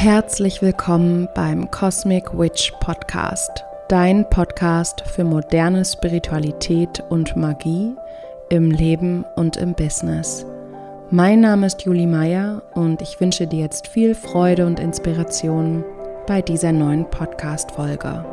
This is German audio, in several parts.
Herzlich willkommen beim Cosmic Witch Podcast, dein Podcast für moderne Spiritualität und Magie im Leben und im Business. Mein Name ist Julie Meyer und ich wünsche dir jetzt viel Freude und Inspiration bei dieser neuen Podcast-Folge.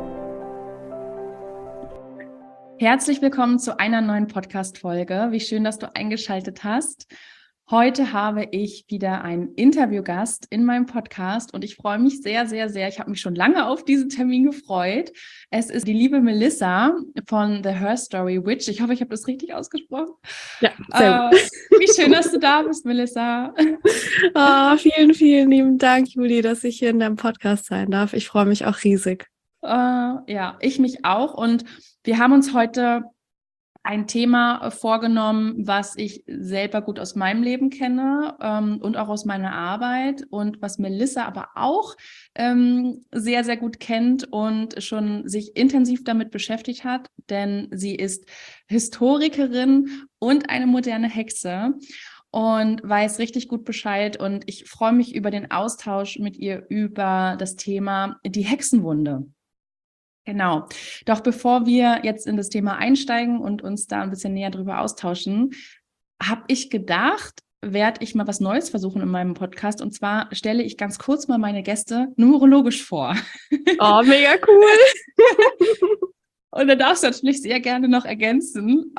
Herzlich willkommen zu einer neuen Podcast-Folge. Wie schön, dass du eingeschaltet hast. Heute habe ich wieder einen Interviewgast in meinem Podcast und ich freue mich sehr, sehr, sehr. Ich habe mich schon lange auf diesen Termin gefreut. Es ist die liebe Melissa von The Her Story Witch. Ich hoffe, ich habe das richtig ausgesprochen. Ja, sehr gut. Wie schön, dass du da bist, Melissa. Vielen, vielen lieben Dank, Julie, dass ich hier in deinem Podcast sein darf. Ich freue mich auch riesig. Ja, ich mich auch. Und wir haben uns heute ein Thema vorgenommen, was ich selber gut aus meinem Leben kenne und auch aus meiner Arbeit und was Melissa aber auch sehr, sehr gut kennt und schon sich intensiv damit beschäftigt hat, denn sie ist Historikerin und eine moderne Hexe und weiß richtig gut Bescheid und ich freue mich über den Austausch mit ihr über das Thema die Hexenwunde. Genau. Doch bevor wir jetzt in das Thema einsteigen und uns da ein bisschen näher drüber austauschen, habe ich gedacht, werde ich mal was Neues versuchen in meinem Podcast. Und zwar stelle ich ganz kurz mal meine Gäste numerologisch vor. Oh, mega cool. Und da darfst du natürlich sehr gerne noch ergänzen.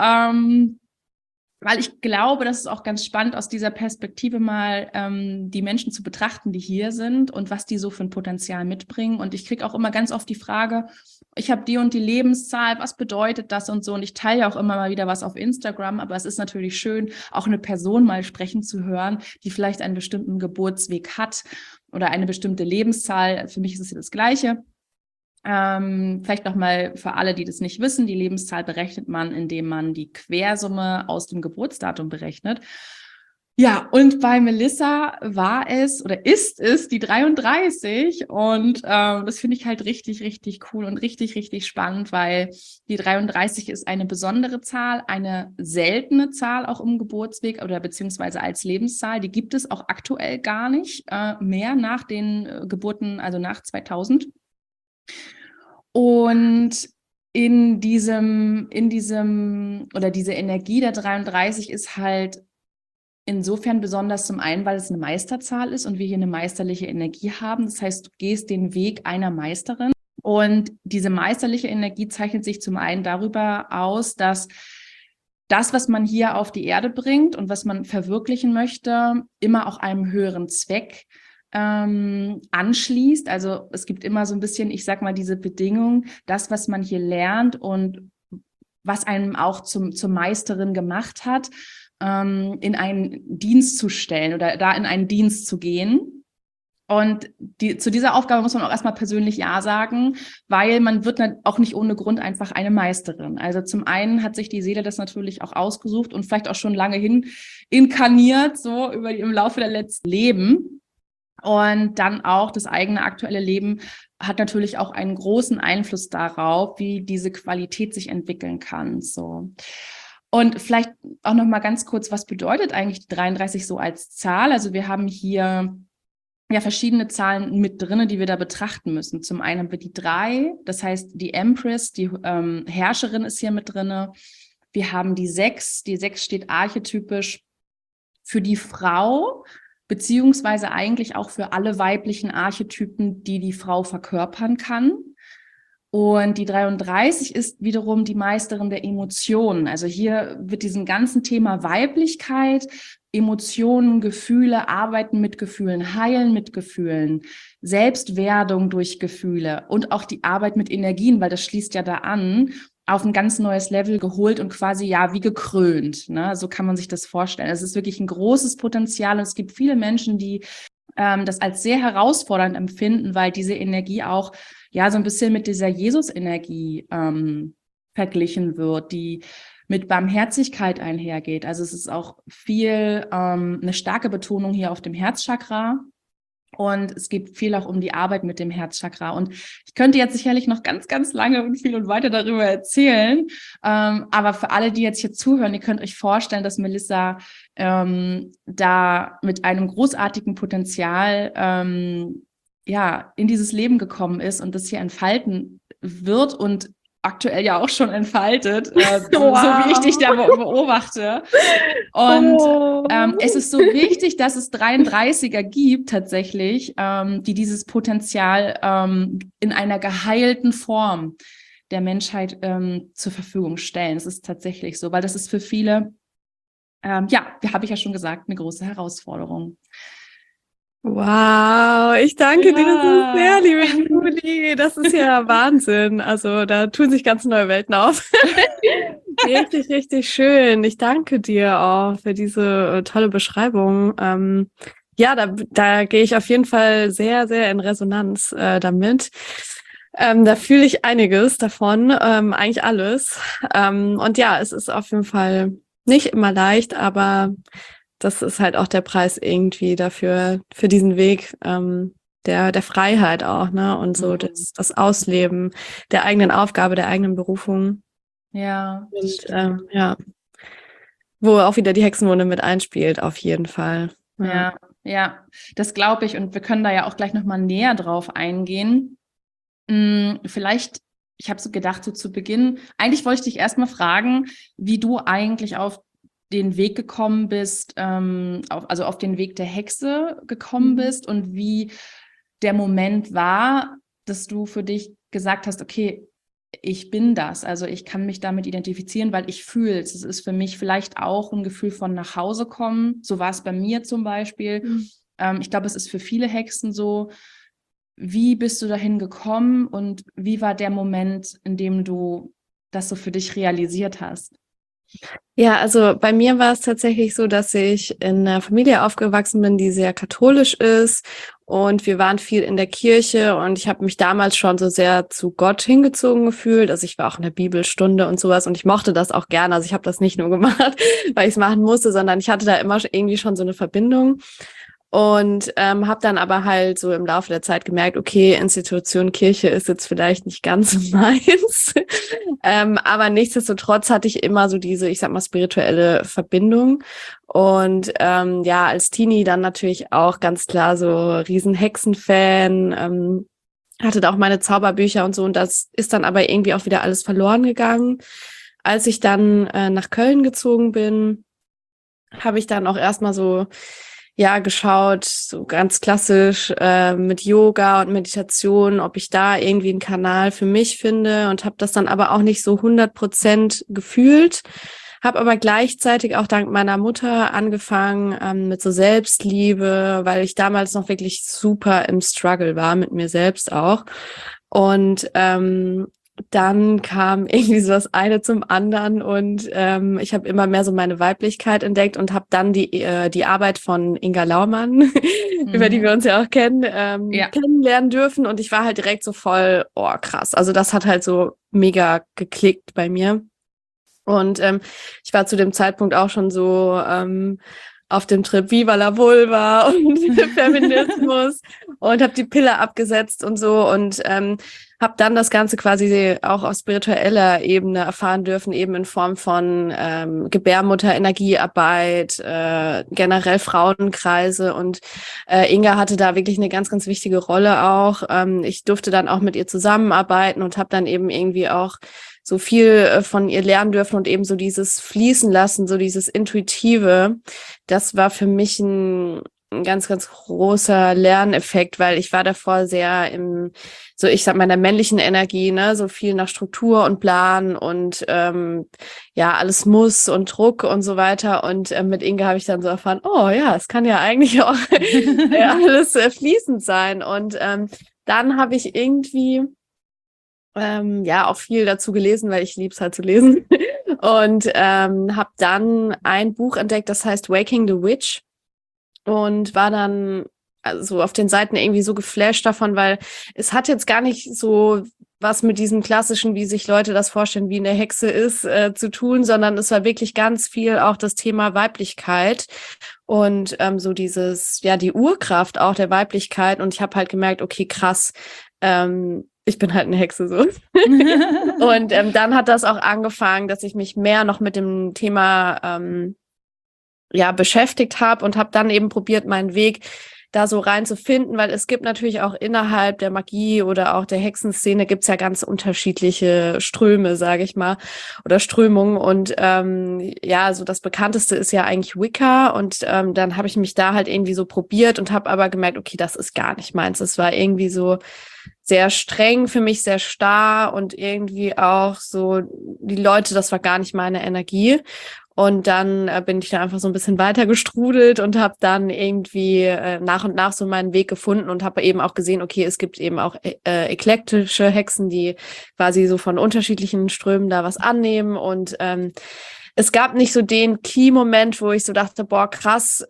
Weil ich glaube, das ist auch ganz spannend, aus dieser Perspektive mal die Menschen zu betrachten, die hier sind und was die so für ein Potenzial mitbringen. Und ich kriege auch immer ganz oft die Frage, ich habe die und die Lebenszahl, was bedeutet das und so. Und ich teile ja auch immer mal wieder was auf Instagram, aber es ist natürlich schön, auch eine Person mal sprechen zu hören, die vielleicht einen bestimmten Geburtsweg hat oder eine bestimmte Lebenszahl. Für mich ist es ja das Gleiche. Vielleicht nochmal für alle, die das nicht wissen, die Lebenszahl berechnet man, indem man die Quersumme aus dem Geburtsdatum berechnet. Ja, und bei Melissa war es oder ist es die 33 und das finde ich halt richtig, richtig cool und richtig, richtig spannend, weil die 33 ist eine besondere Zahl, eine seltene Zahl auch im Geburtsweg oder beziehungsweise als Lebenszahl. Die gibt es auch aktuell gar nicht mehr nach den Geburten, also nach 2000. Und diese Energie der 33 ist halt insofern besonders zum einen, weil es eine Meisterzahl ist und wir hier eine meisterliche Energie haben. Das heißt, du gehst den Weg einer Meisterin. Und diese meisterliche Energie zeichnet sich zum einen darüber aus, dass das, was man hier auf die Erde bringt und was man verwirklichen möchte, immer auch einem höheren Zweck anschließt. Also es gibt immer so ein bisschen, ich sag mal, diese Bedingung, das, was man hier lernt und was einem auch zur Meisterin gemacht hat, in einen Dienst zu stellen oder da in einen Dienst zu gehen. Und zu dieser Aufgabe muss man auch erstmal persönlich Ja sagen, weil man wird auch nicht ohne Grund einfach eine Meisterin. Also zum einen hat sich die Seele das natürlich auch ausgesucht und vielleicht auch schon lange hin inkarniert, so im Laufe der letzten Leben. Und dann auch das eigene aktuelle Leben hat natürlich auch einen großen Einfluss darauf, wie diese Qualität sich entwickeln kann. So. Und vielleicht auch noch mal ganz kurz, was bedeutet eigentlich die 33 so als Zahl? Also wir haben hier ja verschiedene Zahlen mit drin, die wir da betrachten müssen. Zum einen haben wir die 3, das heißt die Empress, die Herrscherin ist hier mit drin. Wir haben die 6 steht archetypisch für die Frau, beziehungsweise eigentlich auch für alle weiblichen Archetypen, die Frau verkörpern kann. Und die 33 ist wiederum die Meisterin der Emotionen. Also hier wird diesem ganzen Thema Weiblichkeit, Emotionen, Gefühle, Arbeiten mit Gefühlen, Heilen mit Gefühlen, Selbstwerdung durch Gefühle und auch die Arbeit mit Energien, weil das schließt ja da an, auf ein ganz neues Level geholt und quasi ja wie gekrönt. Ne? So kann man sich das vorstellen. Es ist wirklich ein großes Potenzial und es gibt viele Menschen, die das als sehr herausfordernd empfinden, weil diese Energie auch ja so ein bisschen mit dieser Jesus-Energie verglichen wird, die mit Barmherzigkeit einhergeht. Also es ist auch viel eine starke Betonung hier auf dem Herzchakra. Und es geht viel auch um die Arbeit mit dem Herzchakra. Und ich könnte jetzt sicherlich noch ganz, ganz lange und viel und weiter darüber erzählen. Aber für alle, die jetzt hier zuhören, ihr könnt euch vorstellen, dass Melissa da mit einem großartigen Potenzial ja in dieses Leben gekommen ist und das hier entfalten wird und aktuell ja auch schon entfaltet, so wie ich dich da beobachte. Und es ist so wichtig, dass es 33er gibt tatsächlich, die dieses Potenzial in einer geheilten Form der Menschheit zur Verfügung stellen. Es ist tatsächlich so, weil das ist für viele, habe ich ja schon gesagt, eine große Herausforderung. Wow, ich danke dir so sehr, liebe Juli. Das ist ja Wahnsinn. Also da tun sich ganz neue Welten auf. Richtig, richtig schön. Ich danke dir auch für diese tolle Beschreibung. Da gehe ich auf jeden Fall sehr, sehr in Resonanz damit. Da fühle ich einiges davon, eigentlich alles. Und ja, es ist auf jeden Fall nicht immer leicht, aber das ist halt auch der Preis irgendwie dafür, für diesen Weg, der Freiheit auch, ne? Und so das Ausleben der eigenen Aufgabe, der eigenen Berufung. Ja. Und wo auch wieder die Hexenwunde mit einspielt, auf jeden Fall. Ja, das glaube ich. Und wir können da ja auch gleich nochmal näher drauf eingehen. Vielleicht, ich habe so gedacht, so zu Beginn, eigentlich wollte ich dich erstmal fragen, wie du eigentlich auf den Weg gekommen bist, auf den Weg der Hexe gekommen bist und wie der Moment war, dass du für dich gesagt hast, okay, ich bin das, also ich kann mich damit identifizieren, weil ich fühle es. Es ist für mich vielleicht auch ein Gefühl von nach Hause kommen. So war es bei mir zum Beispiel. Ich glaube, es ist für viele Hexen so. Wie bist du dahin gekommen und wie war der Moment, in dem du das so für dich realisiert hast? Ja, also bei mir war es tatsächlich so, dass ich in einer Familie aufgewachsen bin, die sehr katholisch ist und wir waren viel in der Kirche und ich habe mich damals schon so sehr zu Gott hingezogen gefühlt. Also ich war auch in der Bibelstunde und sowas und ich mochte das auch gerne. Also ich habe das nicht nur gemacht, weil ich es machen musste, sondern ich hatte da immer irgendwie schon so eine Verbindung. Und habe dann aber halt so im Laufe der Zeit gemerkt, okay, Institution Kirche ist jetzt vielleicht nicht ganz so meins. Aber nichtsdestotrotz hatte ich immer so diese, ich sag mal, spirituelle Verbindung. Und als Teenie dann natürlich auch ganz klar so riesen Hexenfan, hatte da auch meine Zauberbücher und so. Und das ist dann aber irgendwie auch wieder alles verloren gegangen. Als ich dann nach Köln gezogen bin, habe ich dann auch erstmal so geschaut, so ganz klassisch mit Yoga und Meditation, ob ich da irgendwie einen Kanal für mich finde und habe das dann aber auch nicht so 100% gefühlt, habe aber gleichzeitig auch dank meiner Mutter angefangen mit so Selbstliebe, weil ich damals noch wirklich super im Struggle war mit mir selbst auch und dann kam irgendwie so das eine zum anderen und ich habe immer mehr so meine Weiblichkeit entdeckt und habe dann die Arbeit von Inga Laumann, über die wir uns ja auch kennen, kennenlernen dürfen und ich war halt direkt so voll, oh krass, also das hat halt so mega geklickt bei mir und ich war zu dem Zeitpunkt auch schon so auf dem Trip Viva la Vulva und Feminismus und habe die Pille abgesetzt und so und habe dann das Ganze quasi auch auf spiritueller Ebene erfahren dürfen, eben in Form von Gebärmutter, Energiearbeit, generell Frauenkreise und Inga hatte da wirklich eine ganz, ganz wichtige Rolle auch. Ich durfte dann auch mit ihr zusammenarbeiten und habe dann eben irgendwie auch so viel von ihr lernen dürfen und eben so dieses Fließen lassen, so dieses Intuitive, das war für mich ein ganz, ganz großer Lerneffekt, weil ich war davor sehr ich sag mal, in der männlichen Energie, ne, so viel nach Struktur und Plan und alles muss und Druck und so weiter. Und mit Inge habe ich dann so erfahren, oh ja, es kann ja eigentlich auch alles fließend sein. Und dann habe ich irgendwie auch viel dazu gelesen, weil ich liebe es halt zu lesen. Und habe dann ein Buch entdeckt, das heißt Waking the Witch. Und war dann also auf den Seiten irgendwie so geflasht davon, weil es hat jetzt gar nicht so was mit diesem klassischen, wie sich Leute das vorstellen, wie eine Hexe ist, zu tun, sondern es war wirklich ganz viel auch das Thema Weiblichkeit und so dieses, die Urkraft auch der Weiblichkeit. Und ich habe halt gemerkt, okay, krass, ich bin halt eine Hexe so. Und dann hat das auch angefangen, dass ich mich mehr noch mit dem Thema beschäftigt habe und habe dann eben probiert, meinen Weg da so reinzufinden, weil es gibt natürlich auch innerhalb der Magie oder auch der Hexenszene gibt's ja ganz unterschiedliche Ströme, sage ich mal, oder Strömungen. Und ja, so das bekannteste ist ja eigentlich Wicca. Und dann habe ich mich da halt irgendwie so probiert und habe aber gemerkt, okay, das ist gar nicht meins. Es war irgendwie so sehr streng für mich, sehr starr und irgendwie auch so, die Leute, das war gar nicht meine Energie. Und dann bin ich da einfach so ein bisschen weiter gestrudelt und habe dann irgendwie nach und nach so meinen Weg gefunden und habe eben auch gesehen, okay, es gibt eben auch eklektische Hexen, die quasi so von unterschiedlichen Strömen da was annehmen. Und es gab nicht so den Key-Moment, wo ich so dachte, boah, krass,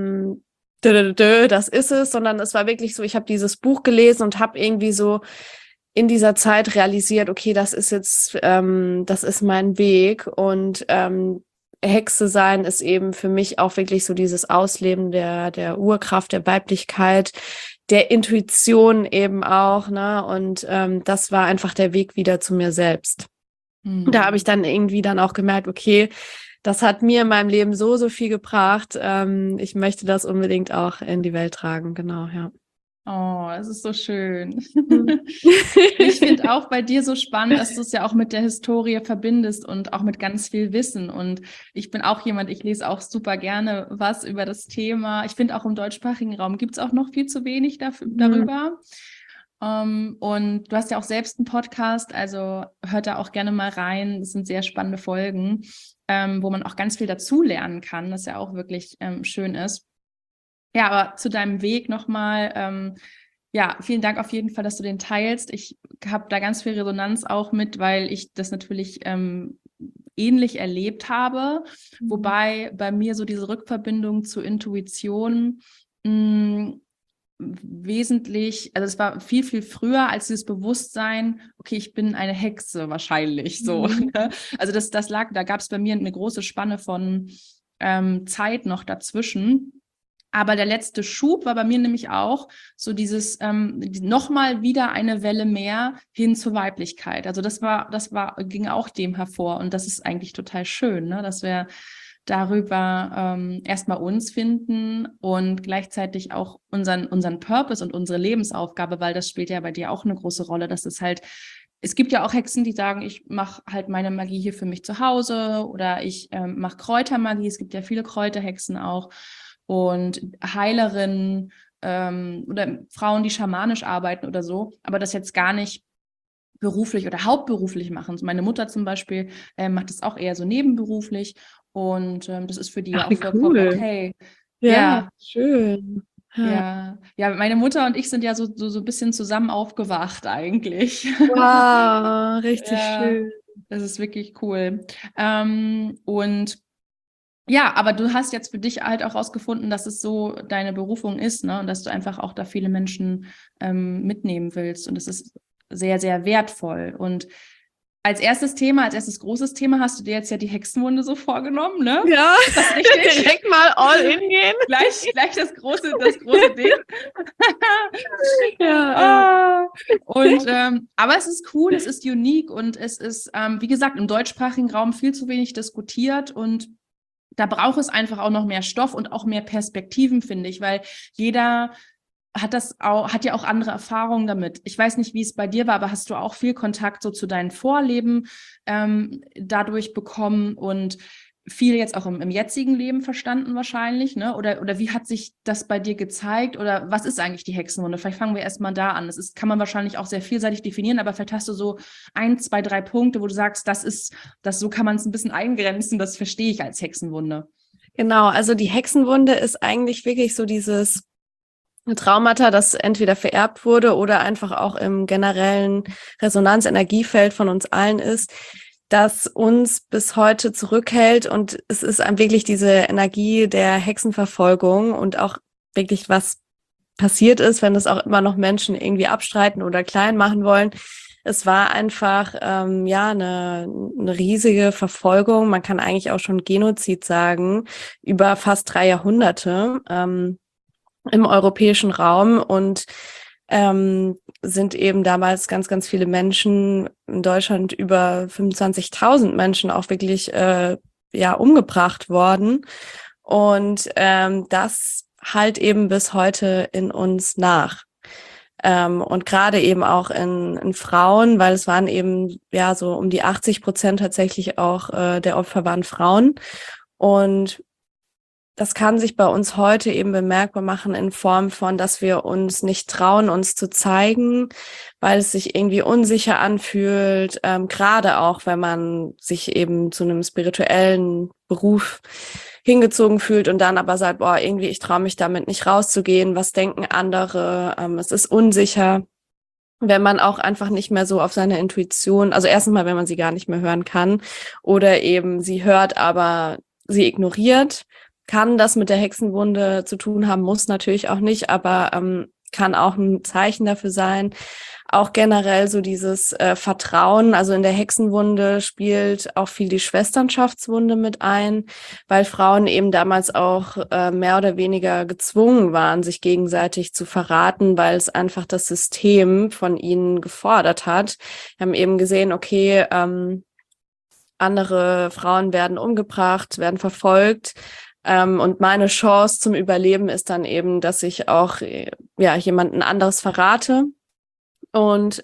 das ist es, sondern es war wirklich so, ich habe dieses Buch gelesen und habe irgendwie so in dieser Zeit realisiert, okay, das ist jetzt, das ist mein Weg und Hexe sein ist eben für mich auch wirklich so dieses Ausleben der Urkraft, der Weiblichkeit, der Intuition eben auch, ne? Und das war einfach der Weg wieder zu mir selbst. Da habe ich dann irgendwie dann auch gemerkt, okay, das hat mir in meinem Leben so viel gebracht. Ich möchte das unbedingt auch in die Welt tragen, genau, ja. Oh, es ist so schön. Ich finde auch bei dir so spannend, dass du es ja auch mit der Historie verbindest und auch mit ganz viel Wissen. Und ich bin auch jemand, ich lese auch super gerne was über das Thema. Ich finde auch im deutschsprachigen Raum gibt es auch noch viel zu wenig darüber. Und du hast ja auch selbst einen Podcast, also hört da auch gerne mal rein. Das sind sehr spannende Folgen, wo man auch ganz viel dazu lernen kann, was ja auch wirklich schön ist. Ja, aber zu deinem Weg nochmal, ja, vielen Dank auf jeden Fall, dass du den teilst. Ich habe da ganz viel Resonanz auch mit, weil ich das natürlich ähnlich erlebt habe, wobei bei mir so diese Rückverbindung zur Intuition wesentlich, also es war viel, viel früher als dieses Bewusstsein, okay, ich bin eine Hexe wahrscheinlich so. Also das lag, da gab es bei mir eine große Spanne von Zeit noch dazwischen. Aber der letzte Schub war bei mir nämlich auch so dieses nochmal wieder eine Welle mehr hin zur Weiblichkeit. Also ging auch dem hervor. Und das ist eigentlich total schön, ne? Dass wir darüber erstmal uns finden und gleichzeitig auch unseren Purpose und unsere Lebensaufgabe, weil das spielt ja bei dir auch eine große Rolle, dass es halt, es gibt ja auch Hexen, die sagen, ich mache halt meine Magie hier für mich zu Hause oder ich mache Kräutermagie. Es gibt ja viele Kräuterhexen auch. Und Heilerinnen oder Frauen, die schamanisch arbeiten oder so, aber das jetzt gar nicht beruflich oder hauptberuflich machen. Meine Mutter zum Beispiel macht das auch eher so nebenberuflich und das ist für die ja auch vollkommen okay. Ja, schön. Ja, meine Mutter und ich sind ja so ein bisschen zusammen aufgewacht eigentlich. Wow, richtig Ja, schön. das ist wirklich cool. Und ja, aber du hast jetzt für dich halt auch rausgefunden, dass es so deine Berufung ist, ne? Und dass du einfach auch da viele Menschen mitnehmen willst. Und das ist sehr, sehr wertvoll. Und als erstes großes Thema hast du dir jetzt ja die Hexenwunde so vorgenommen, ne? Ja, ist das richtig? Direkt mal all in gehen. Gleich das große Ding. Ja. Und aber es ist cool, es ist unique und es ist, wie gesagt, im deutschsprachigen Raum viel zu wenig diskutiert und da braucht es einfach auch noch mehr Stoff und auch mehr Perspektiven, finde ich, weil jeder hat ja auch andere Erfahrungen damit. Ich weiß nicht, wie es bei dir war, aber hast du auch viel Kontakt so zu deinen Vorleben dadurch bekommen und viel jetzt auch im jetzigen Leben verstanden wahrscheinlich, ne? Oder wie hat sich das bei dir gezeigt? Oder was ist eigentlich die Hexenwunde? Vielleicht fangen wir erstmal da an. Kann man wahrscheinlich auch sehr vielseitig definieren, aber vielleicht hast du so 1, 2, 3 Punkte, wo du sagst, so kann man es ein bisschen eingrenzen, das verstehe ich als Hexenwunde. Genau, also die Hexenwunde ist eigentlich wirklich so dieses Traumata, das entweder vererbt wurde oder einfach auch im generellen Resonanzenergiefeld von uns allen ist, das uns bis heute zurückhält. Und es ist wirklich diese Energie der Hexenverfolgung und auch wirklich was passiert ist, wenn es auch immer noch Menschen irgendwie abstreiten oder klein machen wollen. Es war einfach eine riesige Verfolgung. Man kann eigentlich auch schon Genozid sagen, über fast 3 Jahrhunderte im europäischen Raum und sind eben damals ganz, ganz viele Menschen in Deutschland, über 25.000 Menschen auch wirklich umgebracht worden. Und das halt eben bis heute in uns nach. Und gerade eben auch in Frauen, weil es waren eben ja so um die 80% tatsächlich auch der Opfer waren Frauen. Und das kann sich bei uns heute eben bemerkbar machen in Form von, dass wir uns nicht trauen, uns zu zeigen, weil es sich irgendwie unsicher anfühlt, gerade auch, wenn man sich eben zu einem spirituellen Beruf hingezogen fühlt und dann aber sagt, boah, irgendwie, ich traue mich damit nicht rauszugehen, was denken andere, es ist unsicher, wenn man auch einfach nicht mehr so auf seine Intuition, also erstens mal, wenn man sie gar nicht mehr hören kann oder eben sie hört, aber sie ignoriert, kann das mit der Hexenwunde zu tun haben, muss natürlich auch nicht, aber kann auch ein Zeichen dafür sein. Auch generell so dieses Vertrauen, also in der Hexenwunde spielt auch viel die Schwesternschaftswunde mit ein, weil Frauen eben damals auch mehr oder weniger gezwungen waren, sich gegenseitig zu verraten, weil es einfach das System von ihnen gefordert hat. Wir haben eben gesehen, okay, andere Frauen werden umgebracht, werden verfolgt. Und meine Chance zum Überleben ist dann eben, dass ich auch jemanden anderes verrate. Und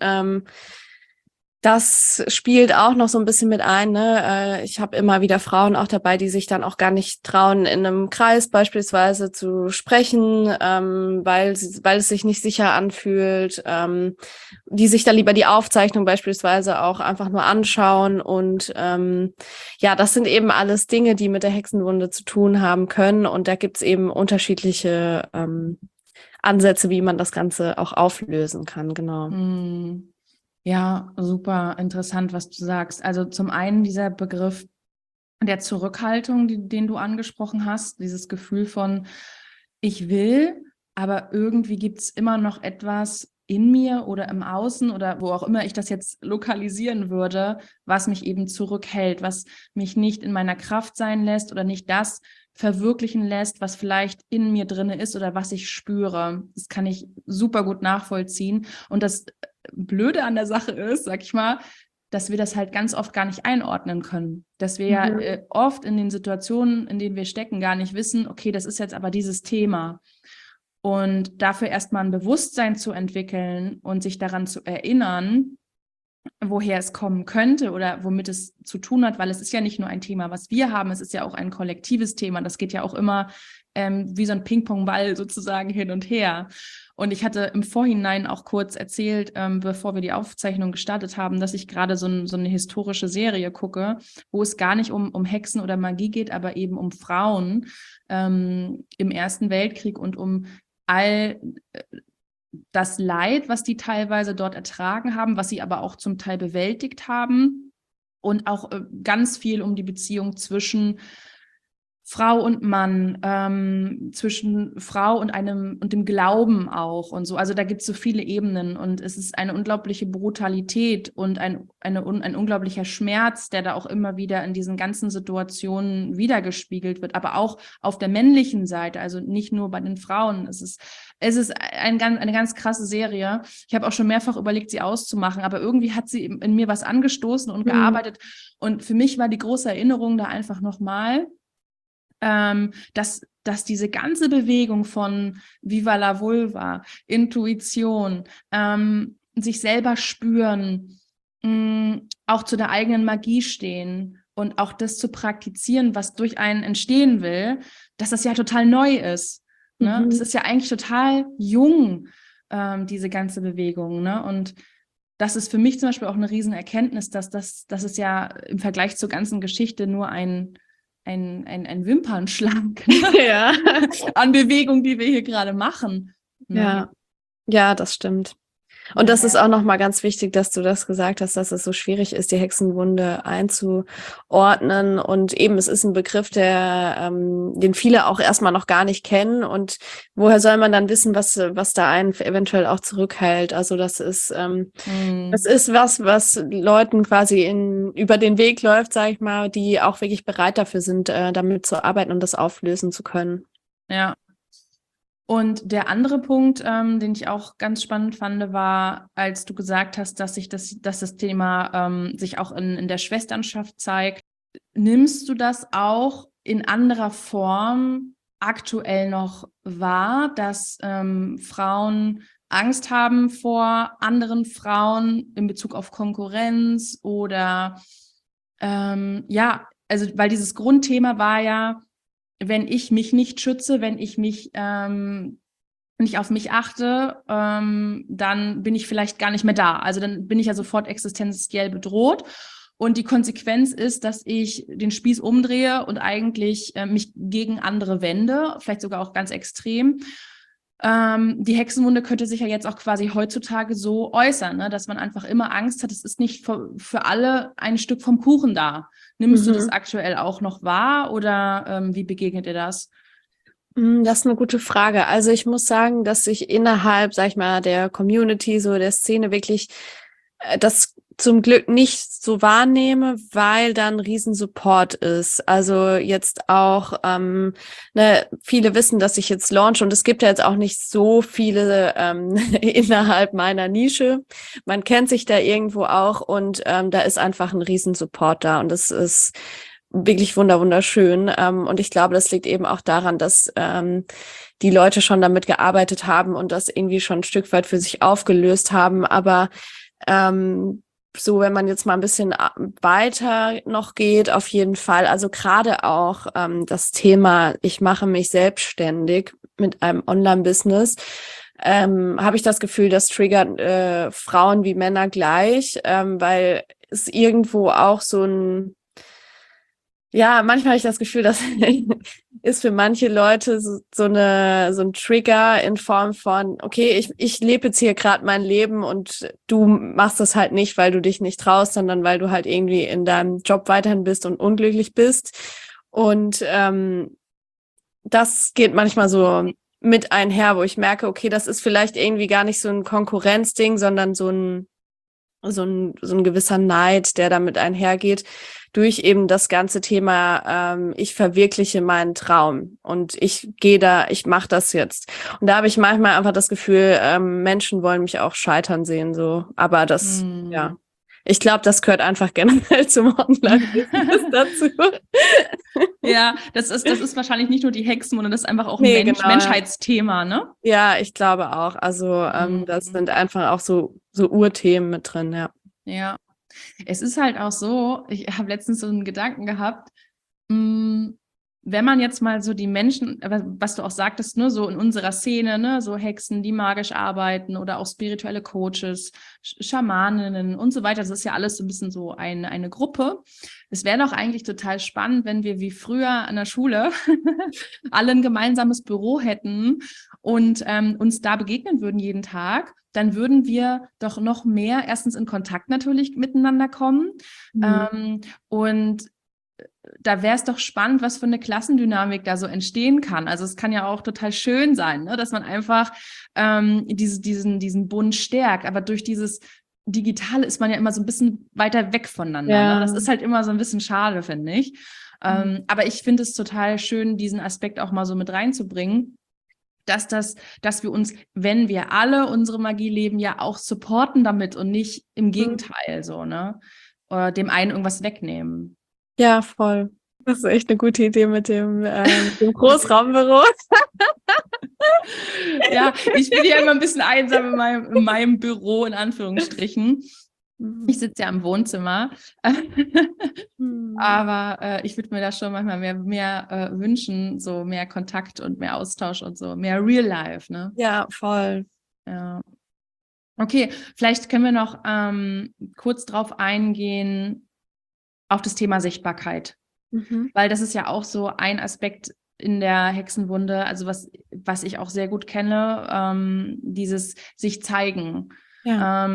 das spielt auch noch so ein bisschen mit ein, ne? Ich habe immer wieder Frauen auch dabei, die sich dann auch gar nicht trauen, in einem Kreis beispielsweise zu sprechen, weil es sich nicht sicher anfühlt, die sich dann lieber die Aufzeichnung beispielsweise auch einfach nur anschauen. Und das sind eben alles Dinge, die mit der Hexenwunde zu tun haben können. Und da gibt's eben unterschiedliche Ansätze, wie man das Ganze auch auflösen kann, genau. Ja, super interessant, was du sagst. Also zum einen dieser Begriff der Zurückhaltung, den du angesprochen hast, dieses Gefühl von, ich will, aber irgendwie gibt es immer noch etwas in mir oder im Außen oder wo auch immer ich das jetzt lokalisieren würde, was mich eben zurückhält, was mich nicht in meiner Kraft sein lässt oder nicht das verwirklichen lässt, was vielleicht in mir drin ist oder was ich spüre. Das kann ich super gut nachvollziehen. Und das Blöde an der Sache ist, sag ich mal, dass wir das halt ganz oft gar nicht einordnen können. Dass wir oft in den Situationen, in denen wir stecken, gar nicht wissen, okay, das ist jetzt aber dieses Thema. Und dafür erstmal ein Bewusstsein zu entwickeln und sich daran zu erinnern, woher es kommen könnte oder womit es zu tun hat, weil es ist ja nicht nur ein Thema, was wir haben, es ist ja auch ein kollektives Thema. Das geht ja auch immer wie so ein Ping-Pong-Ball sozusagen hin und her. Und ich hatte im Vorhinein auch kurz erzählt, bevor wir die Aufzeichnung gestartet haben, dass ich gerade so eine historische Serie gucke, wo es gar nicht um Hexen oder Magie geht, aber eben um Frauen im Ersten Weltkrieg und um all das Leid, was die teilweise dort ertragen haben, was sie aber auch zum Teil bewältigt haben und auch ganz viel um die Beziehung zwischen Frau und Mann, zwischen Frau und dem Glauben auch und so. Also da gibt es so viele Ebenen und es ist eine unglaubliche Brutalität und ein unglaublicher Schmerz, der da auch immer wieder in diesen ganzen Situationen wiedergespiegelt wird, aber auch auf der männlichen Seite, also nicht nur bei den Frauen. Es ist eine ganz krasse Serie. Ich habe auch schon mehrfach überlegt, sie auszumachen, aber irgendwie hat sie in mir was angestoßen und gearbeitet. Und für mich war die große Erinnerung da einfach nochmal, dass diese ganze Bewegung von Viva la Vulva, Intuition, sich selber spüren, auch zu der eigenen Magie stehen und auch das zu praktizieren, was durch einen entstehen will, dass das ja total neu ist. Ne? Das ist ja eigentlich total jung, diese ganze Bewegung. Ne? Und das ist für mich zum Beispiel auch eine Riesenerkenntnis, dass es ja im Vergleich zur ganzen Geschichte nur ein Wimpernschlag an Bewegung, die wir hier gerade machen. Ne? Ja, das stimmt. Und das ist auch nochmal ganz wichtig, dass du das gesagt hast, dass es so schwierig ist, die Hexenwunde einzuordnen. Und eben, es ist ein Begriff, den viele auch erstmal noch gar nicht kennen. Und woher soll man dann wissen, was da einen eventuell auch zurückhält? Also das ist was Leuten quasi über den Weg läuft, sag ich mal, die auch wirklich bereit dafür sind, damit zu arbeiten und das auflösen zu können. Ja. Und der andere Punkt, den ich auch ganz spannend fand, war, als du gesagt hast, dass das Thema sich auch in der Schwesternschaft zeigt. Nimmst du das auch in anderer Form aktuell noch wahr, dass Frauen Angst haben vor anderen Frauen in Bezug auf Konkurrenz oder ja, also weil dieses Grundthema war ja, wenn ich mich nicht schütze, wenn ich mich nicht auf mich achte, dann bin ich vielleicht gar nicht mehr da. Also dann bin ich ja sofort existenziell bedroht. Und die Konsequenz ist, dass ich den Spieß umdrehe und eigentlich mich gegen andere wende, vielleicht sogar auch ganz extrem. Die Hexenwunde könnte sich ja jetzt auch quasi heutzutage so äußern, ne? Dass man einfach immer Angst hat, es ist nicht für alle ein Stück vom Kuchen da. Nimmst du das aktuell auch noch wahr oder wie begegnet ihr das? Das ist eine gute Frage. Also ich muss sagen, dass ich innerhalb, sag ich mal, der Community, so der Szene wirklich das zum Glück nicht so wahrnehme, weil da ein Riesensupport ist. Also jetzt auch, viele wissen, dass ich jetzt launche und es gibt ja jetzt auch nicht so viele innerhalb meiner Nische. Man kennt sich da irgendwo auch und da ist einfach ein Riesensupport da und das ist wirklich wunderschön. Und ich glaube, das liegt eben auch daran, dass die Leute schon damit gearbeitet haben und das irgendwie schon ein Stück weit für sich aufgelöst haben. Aber so, wenn man jetzt mal ein bisschen weiter noch geht, auf jeden Fall, also gerade auch das Thema, ich mache mich selbstständig mit einem Online-Business, habe ich das Gefühl, das triggert Frauen wie Männer gleich, weil es irgendwo auch so ein ja, manchmal habe ich das Gefühl, das ist für manche Leute so ein Trigger in Form von, okay, ich lebe jetzt hier gerade mein Leben und du machst das halt nicht, weil du dich nicht traust, sondern weil du halt irgendwie in deinem Job weiterhin bist und unglücklich bist. Und das geht manchmal so mit einher, wo ich merke, okay, das ist vielleicht irgendwie gar nicht so ein Konkurrenzding, sondern so ein gewisser Neid, der damit einhergeht, durch eben das ganze Thema, ich verwirkliche meinen Traum und ich mache das jetzt. Und da habe ich manchmal einfach das Gefühl, Menschen wollen mich auch scheitern sehen, so. Aber das, ja, ich glaube, das gehört einfach generell zum Online-Business dazu. Ja, das ist wahrscheinlich nicht nur die Hexenwunde, das ist einfach auch ein genau, Menschheitsthema, ne? Ja, ich glaube auch. Also das sind einfach auch so Urthemen mit drin, ja. Ja, es ist halt auch so, ich habe letztens so einen Gedanken gehabt, wenn man jetzt mal so die Menschen, was du auch sagtest, ne, so in unserer Szene, ne, so Hexen, die magisch arbeiten oder auch spirituelle Coaches, Schamaninnen und so weiter, das ist ja alles so ein bisschen so eine Gruppe. Es wäre doch eigentlich total spannend, wenn wir wie früher an der Schule alle ein gemeinsames Büro hätten und uns da begegnen würden jeden Tag. Dann würden wir doch noch mehr erstens in Kontakt natürlich miteinander kommen. Und da wäre es doch spannend, was für eine Klassendynamik da so entstehen kann. Also es kann ja auch total schön sein, ne? Dass man einfach diesen Bund stärkt. Aber durch dieses Digitale ist man ja immer so ein bisschen weiter weg voneinander. Ja. Ne? Das ist halt immer so ein bisschen schade, finde ich. Aber ich finde es total schön, diesen Aspekt auch mal so mit reinzubringen. Dass wir uns, wenn wir alle unsere Magie leben, ja auch supporten damit und nicht im Gegenteil so, ne? Oder dem einen irgendwas wegnehmen. Ja, voll. Das ist echt eine gute Idee mit dem Großraumbüro. Ja, ich bin ja immer ein bisschen einsam in meinem Büro, in Anführungsstrichen. Ich sitze ja im Wohnzimmer. Aber ich würde mir da schon manchmal mehr wünschen, so mehr Kontakt und mehr Austausch und so, mehr Real Life, ne? Ja, voll. Ja. Okay, vielleicht können wir noch kurz drauf eingehen, auf das Thema Sichtbarkeit. Weil das ist ja auch so ein Aspekt in der Hexenwunde, also was ich auch sehr gut kenne, dieses sich zeigen. Ja.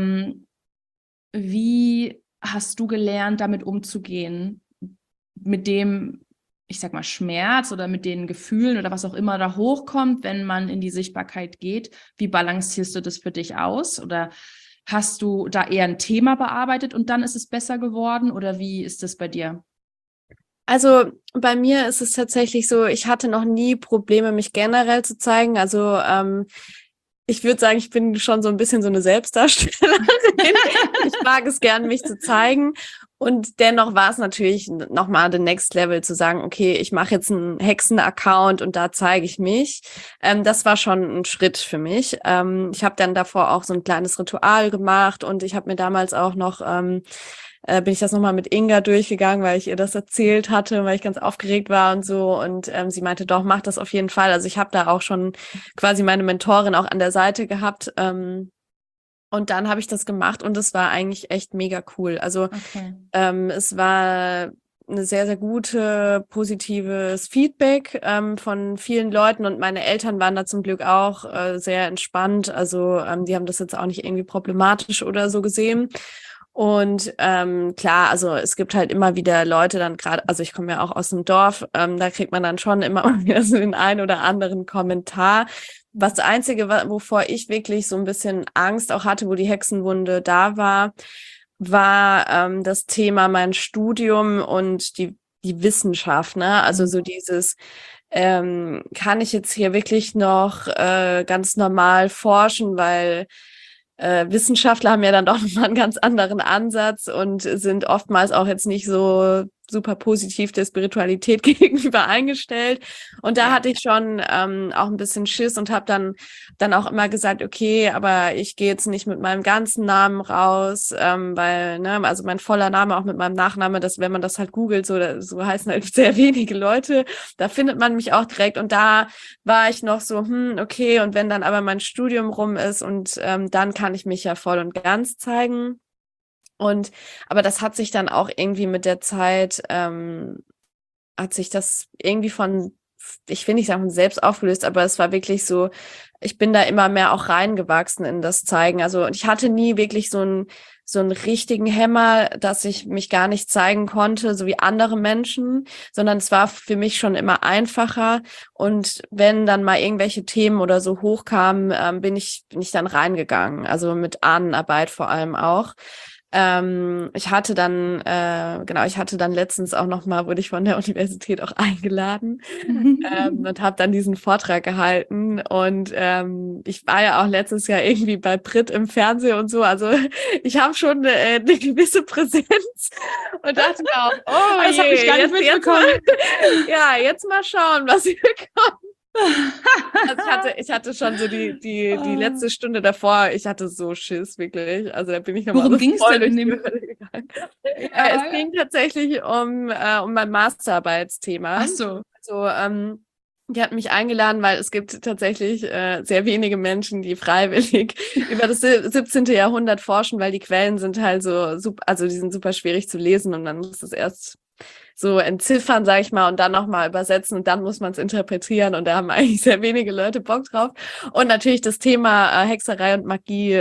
Wie hast du gelernt, damit umzugehen? Mit dem, ich sag mal, Schmerz oder mit den Gefühlen oder was auch immer da hochkommt, wenn man in die Sichtbarkeit geht? Wie balancierst du das für dich aus? Oder hast du da eher ein Thema bearbeitet und dann ist es besser geworden? Oder wie ist das bei dir? Also bei mir ist es tatsächlich so, ich hatte noch nie Probleme, mich generell zu zeigen. Also ich würde sagen, ich bin schon so ein bisschen so eine Selbstdarstellerin. Ich mag es gern, mich zu zeigen. Und dennoch war es natürlich nochmal the next level zu sagen, okay, ich mache jetzt einen Hexen-Account und da zeige ich mich. Das war schon ein Schritt für mich. Ich habe dann davor auch so ein kleines Ritual gemacht und ich habe mir damals auch noch, bin ich das nochmal mit Inga durchgegangen, weil ich ihr das erzählt hatte, weil ich ganz aufgeregt war und so. Und sie meinte, doch, mach das auf jeden Fall. Also ich habe da auch schon quasi meine Mentorin auch an der Seite gehabt. Und dann habe ich das gemacht und es war eigentlich echt mega cool. Also es war eine sehr, sehr gute, positives Feedback von vielen Leuten und meine Eltern waren da zum Glück auch sehr entspannt. Also die haben das jetzt auch nicht irgendwie problematisch oder so gesehen. Und klar, also es gibt halt immer wieder Leute dann gerade, also ich komme ja auch aus dem Dorf, da kriegt man dann schon immer wieder so den einen oder anderen Kommentar. Das Einzige, wovor ich wirklich so ein bisschen Angst auch hatte, wo die Hexenwunde da war, das Thema mein Studium und die Wissenschaft, ne? Also so dieses, kann ich jetzt hier wirklich noch ganz normal forschen, weil Wissenschaftler haben ja dann doch nochmal einen ganz anderen Ansatz und sind oftmals auch jetzt nicht so super positiv der Spiritualität gegenüber eingestellt. Und da hatte ich schon auch ein bisschen Schiss und habe dann auch immer gesagt, okay, aber ich gehe jetzt nicht mit meinem ganzen Namen raus, weil, ne, also mein voller Name auch mit meinem Nachname, dass wenn man das halt googelt, so heißen halt sehr wenige Leute, da findet man mich auch direkt. Und da war ich noch so, okay, und wenn dann aber mein Studium rum ist und dann kann ich mich ja voll und ganz zeigen. Aber das hat sich dann auch irgendwie mit der Zeit, hat sich das irgendwie ich will nicht sagen selbst aufgelöst, aber es war wirklich so, ich bin da immer mehr auch reingewachsen in das Zeigen. Also ich hatte nie wirklich so einen richtigen Hämmer, dass ich mich gar nicht zeigen konnte, so wie andere Menschen, sondern es war für mich schon immer einfacher. Und wenn dann mal irgendwelche Themen oder so hochkamen, bin ich dann reingegangen. Also mit Ahnenarbeit vor allem auch. Ich hatte dann letztens auch nochmal, wurde ich von der Universität auch eingeladen und habe dann diesen Vortrag gehalten und ich war ja auch letztes Jahr irgendwie bei Brit im Fernsehen und so, also ich habe schon eine gewisse Präsenz und dachte mir auch, oh das habe ich gar nicht mitbekommen. Jetzt mal schauen, was hier kommt. Also ich hatte schon so die letzte Stunde davor, ich hatte so Schiss, wirklich. Also da bin ich nochmal Worum ging es denn in dem gegangen. Es ging tatsächlich um mein Masterarbeitsthema. Ach so. Also die hat mich eingeladen, weil es gibt tatsächlich sehr wenige Menschen, die freiwillig über das 17. Jahrhundert forschen, weil die Quellen sind halt so super, also die sind super schwierig zu lesen und man muss es erst so entziffern, sage ich mal, und dann nochmal übersetzen und dann muss man es interpretieren und da haben eigentlich sehr wenige Leute Bock drauf. Und natürlich das Thema Hexerei und Magie,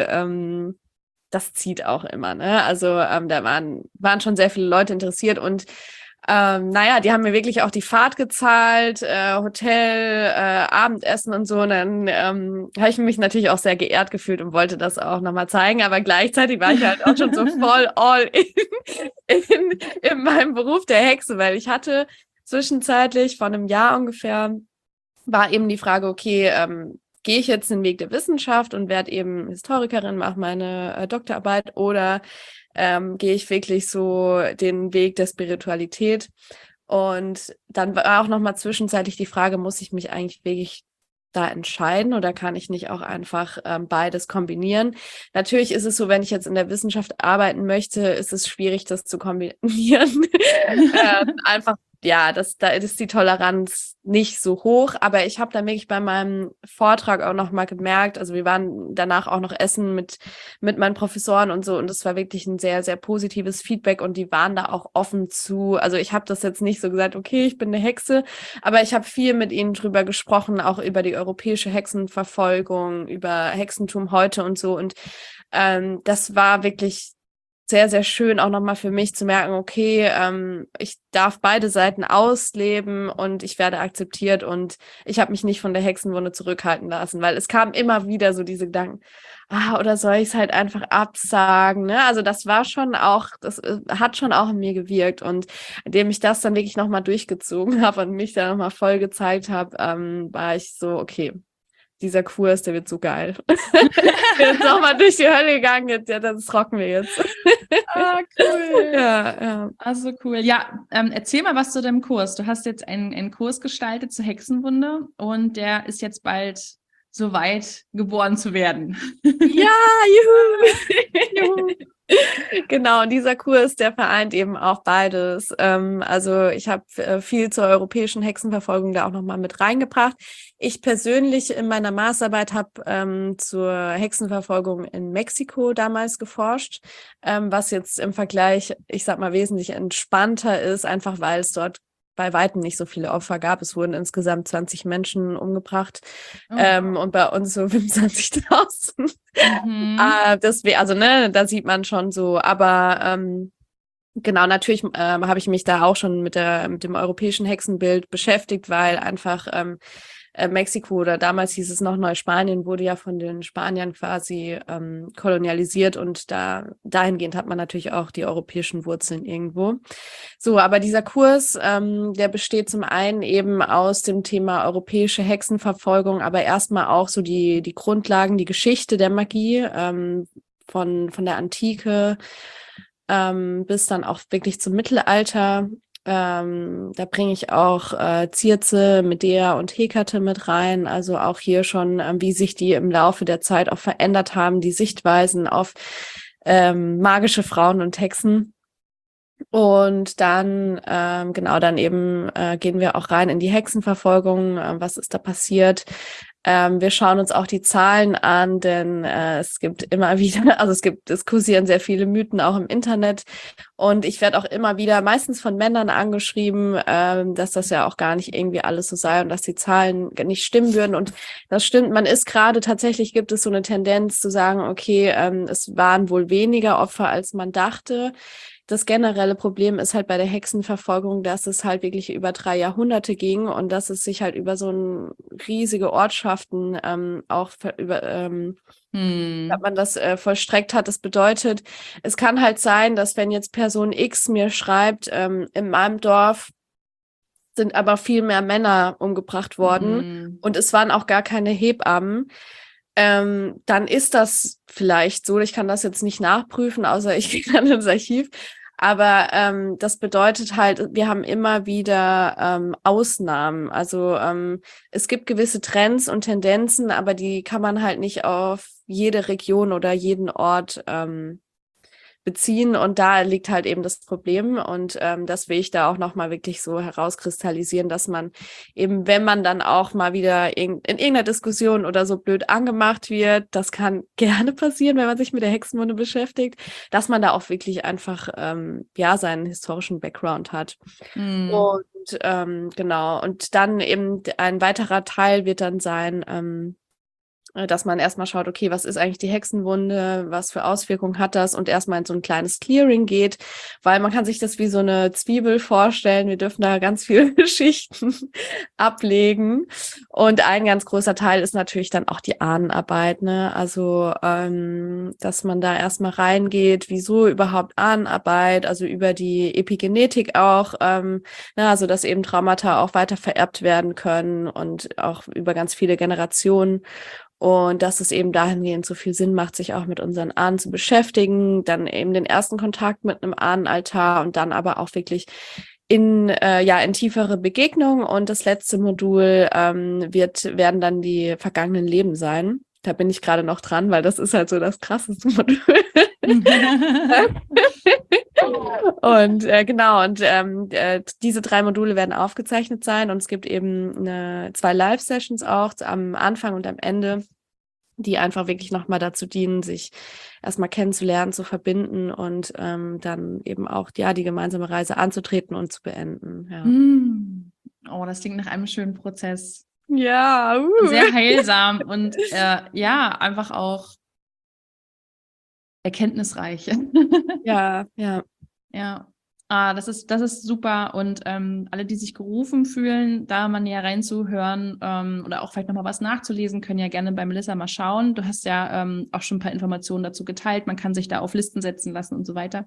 das zieht auch immer, ne? Also da waren schon sehr viele Leute interessiert und die haben mir wirklich auch die Fahrt gezahlt, Hotel, Abendessen und so. Und dann habe ich mich natürlich auch sehr geehrt gefühlt und wollte das auch nochmal zeigen. Aber gleichzeitig war ich halt auch schon so voll all in meinem Beruf der Hexe, weil ich hatte zwischenzeitlich vor einem Jahr ungefähr, war eben die Frage, okay, gehe ich jetzt den Weg der Wissenschaft und werde eben Historikerin, mache meine Doktorarbeit oder gehe ich wirklich so den Weg der Spiritualität. Und dann war auch nochmal zwischenzeitlich die Frage, muss ich mich eigentlich wirklich da entscheiden oder kann ich nicht auch einfach beides kombinieren? Natürlich ist es so, wenn ich jetzt in der Wissenschaft arbeiten möchte, ist es schwierig, das zu kombinieren. Einfach da ist die Toleranz nicht so hoch, aber ich habe dann wirklich bei meinem Vortrag auch nochmal gemerkt, also wir waren danach auch noch essen mit meinen Professoren und so und das war wirklich ein sehr, sehr positives Feedback und die waren da auch offen zu, also ich habe das jetzt nicht so gesagt, okay, ich bin eine Hexe, aber ich habe viel mit ihnen drüber gesprochen, auch über die europäische Hexenverfolgung, über Hexentum heute und so und das war wirklich sehr, sehr schön auch nochmal für mich zu merken, okay, ich darf beide Seiten ausleben und ich werde akzeptiert und ich habe mich nicht von der Hexenwunde zurückhalten lassen, weil es kamen immer wieder so diese Gedanken, oder soll ich es halt einfach absagen, ne? Also das war schon auch, das hat schon auch in mir gewirkt und indem ich das dann wirklich nochmal durchgezogen habe und mich da nochmal voll gezeigt habe, war ich so, okay, dieser Kurs, der wird so geil. Der ist nochmal durch die Hölle gegangen, das rocken wir jetzt. Ah, cool. Ja, ja. Also cool. Ja, erzähl mal was zu deinem Kurs. Du hast jetzt einen Kurs gestaltet zur Hexenwunde und der ist jetzt bald soweit, geboren zu werden. Ja, juhu. Juhu. Genau, und dieser Kurs, der vereint eben auch beides. Also ich habe viel zur europäischen Hexenverfolgung da auch nochmal mit reingebracht. Ich persönlich in meiner Masterarbeit habe zur Hexenverfolgung in Mexiko damals geforscht, was jetzt im Vergleich, ich sag mal, wesentlich entspannter ist, einfach weil es dort bei weitem nicht so viele Opfer gab. Es wurden insgesamt 20 Menschen umgebracht, Oh. und bei uns so 25.000. Mhm. Also ne, da sieht man schon so, aber genau, natürlich habe ich mich da auch schon mit dem europäischen Hexenbild beschäftigt, weil einfach Mexiko oder damals hieß es noch Neuspanien, wurde ja von den Spaniern quasi kolonialisiert und dahingehend hat man natürlich auch die europäischen Wurzeln irgendwo. So, aber dieser Kurs, der besteht zum einen eben aus dem Thema europäische Hexenverfolgung, aber erstmal auch so die Grundlagen, die Geschichte der Magie von der Antike bis dann auch wirklich zum Mittelalter. Da bringe ich auch Circe, Medea und Hekate mit rein. Also auch hier schon, wie sich die im Laufe der Zeit auch verändert haben, die Sichtweisen auf magische Frauen und Hexen. Und dann, genau, dann eben gehen wir auch rein in die Hexenverfolgung. Was ist da passiert? Wir schauen uns auch die Zahlen an, denn es gibt immer wieder, also es kursieren sehr viele Mythen auch im Internet. Und ich werde auch immer wieder, meistens von Männern angeschrieben, dass das ja auch gar nicht irgendwie alles so sei und dass die Zahlen nicht stimmen würden. Und das stimmt, man ist gerade tatsächlich, gibt es so eine Tendenz zu sagen, okay, es waren wohl weniger Opfer, als man dachte. Das generelle Problem ist halt bei der Hexenverfolgung, dass es halt wirklich über 3 Jahrhunderte ging und dass es sich halt über so riesige Ortschaften auch dass man das vollstreckt hat. Das bedeutet, es kann halt sein, dass wenn jetzt Person X mir schreibt, in meinem Dorf sind aber viel mehr Männer umgebracht worden und es waren auch gar keine Hebammen, dann ist das vielleicht so. Ich kann das jetzt nicht nachprüfen, außer ich gehe dann ins Archiv. Aber das bedeutet halt, wir haben immer wieder Ausnahmen. Also es gibt gewisse Trends und Tendenzen, aber die kann man halt nicht auf jede Region oder jeden Ort beziehen. Und da liegt halt eben das Problem. Und das will ich da auch nochmal wirklich so herauskristallisieren, dass man eben, wenn man dann auch mal wieder in irgendeiner Diskussion oder so blöd angemacht wird, das kann gerne passieren, wenn man sich mit der Hexenwunde beschäftigt, dass man da auch wirklich einfach ja seinen historischen Background hat. Und genau, und dann eben ein weiterer Teil wird dann sein, dass man erstmal schaut, okay, was ist eigentlich die Hexenwunde, was für Auswirkungen hat das und erstmal in so ein kleines Clearing geht, weil man kann sich das wie so eine Zwiebel vorstellen, wir dürfen da ganz viele Schichten ablegen und ein ganz großer Teil ist natürlich dann auch die Ahnenarbeit, ne? Also, dass man da erstmal reingeht, wieso überhaupt Ahnenarbeit, also über die Epigenetik auch, also dass eben Traumata auch weiter vererbt werden können und auch über ganz viele Generationen. Und dass es eben dahingehend so viel Sinn macht, sich auch mit unseren Ahnen zu beschäftigen, dann eben den ersten Kontakt mit einem Ahnenaltar und dann aber auch wirklich in tiefere Begegnungen. Und das letzte Modul werden dann die vergangenen Leben sein. Da bin ich gerade noch dran, weil das ist halt so das krasseste Modul. Und genau, und diese 3 Module werden aufgezeichnet sein und es gibt eben 2 Live-Sessions auch am Anfang und am Ende, die einfach wirklich nochmal dazu dienen, sich erstmal kennenzulernen, zu verbinden und dann eben auch die gemeinsame Reise anzutreten und zu beenden. Ja. Oh, das klingt nach einem schönen Prozess. Ja, sehr heilsam und einfach auch erkenntnisreich. Ja. Ja. Das ist super und alle, die sich gerufen fühlen, da mal näher reinzuhören oder auch vielleicht nochmal was nachzulesen, können ja gerne bei Melissa mal schauen. Du hast ja auch schon ein paar Informationen dazu geteilt. Man kann sich da auf Listen setzen lassen und so weiter.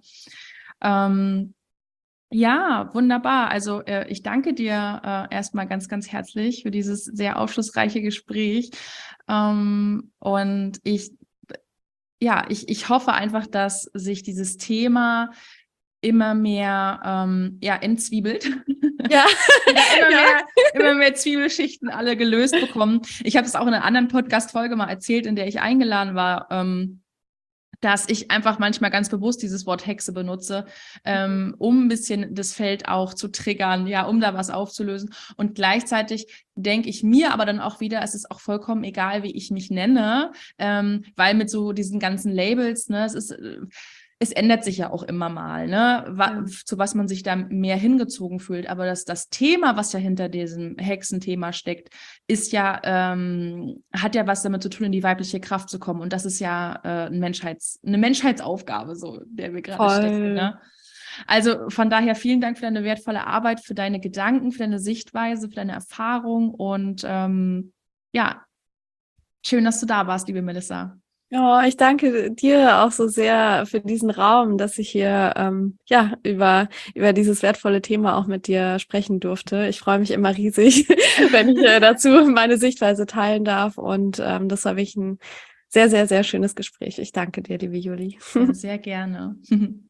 Ja, wunderbar. Also ich danke dir erstmal ganz, ganz herzlich für dieses sehr aufschlussreiche Gespräch. Und ich ja, ich hoffe einfach, dass sich dieses Thema immer mehr entzwiebelt. Ja, Wieder ja. immer mehr Zwiebelschichten alle gelöst bekommen. Ich habe es auch in einer anderen Podcast-Folge mal erzählt, in der ich eingeladen war, dass ich einfach manchmal ganz bewusst dieses Wort Hexe benutze, um ein bisschen das Feld auch zu triggern, ja, um da was aufzulösen. Und gleichzeitig denke ich mir aber dann auch wieder, es ist auch vollkommen egal, wie ich mich nenne, weil mit so diesen ganzen Labels, ne, es ändert sich ja auch immer mal, ne, zu was man sich da mehr hingezogen fühlt. Aber das Thema, was ja hinter diesem Hexenthema steckt, ist ja, hat ja was damit zu tun, in die weibliche Kraft zu kommen. Und das ist ja eine Menschheitsaufgabe, so, der wir gerade stecken, Voll. ne? Also von daher vielen Dank für deine wertvolle Arbeit, für deine Gedanken, für deine Sichtweise, für deine Erfahrung und ja, schön, dass du da warst, liebe Melissa. Oh, ich danke dir auch so sehr für diesen Raum, dass ich hier über dieses wertvolle Thema auch mit dir sprechen durfte. Ich freue mich immer riesig, wenn ich dazu meine Sichtweise teilen darf. Und das war wirklich ein sehr, sehr, sehr schönes Gespräch. Ich danke dir, liebe Julie. Ja, sehr gerne.